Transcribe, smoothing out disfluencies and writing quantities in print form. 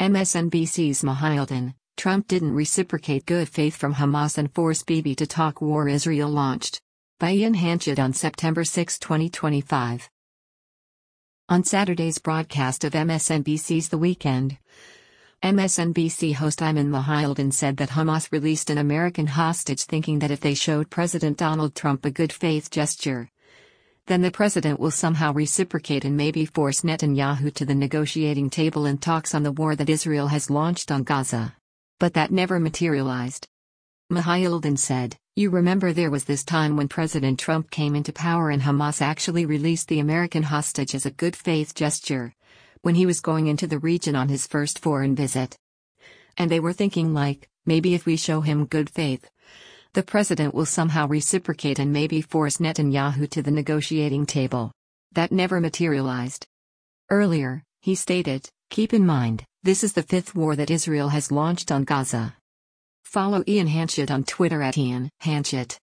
MSNBC's Mahildin, Trump didn't reciprocate good faith from Hamas and force Bibi to talk war. Israel launched. By Ian Hanchett on September 6, 2025. On Saturday's broadcast of MSNBC's The Weekend, MSNBC host Ayman Mahildin said that Hamas released an American hostage thinking that if they showed President Donald Trump a good faith gesture, then the president will somehow reciprocate and maybe force Netanyahu to the negotiating table in talks on the war that Israel has launched on Gaza. But that never materialized. Mahildin said, "You remember there was this time when President Trump came into power and Hamas actually released the American hostage as a good faith gesture, when he was going into the region on his first foreign visit. And they were thinking maybe if we show him good faith, the president will somehow reciprocate and maybe force Netanyahu to the negotiating table." That never materialized. Earlier, he stated, "Keep in mind, this is the fifth war that Israel has launched on Gaza." Follow Ian Hanchett on Twitter @IanHanchett.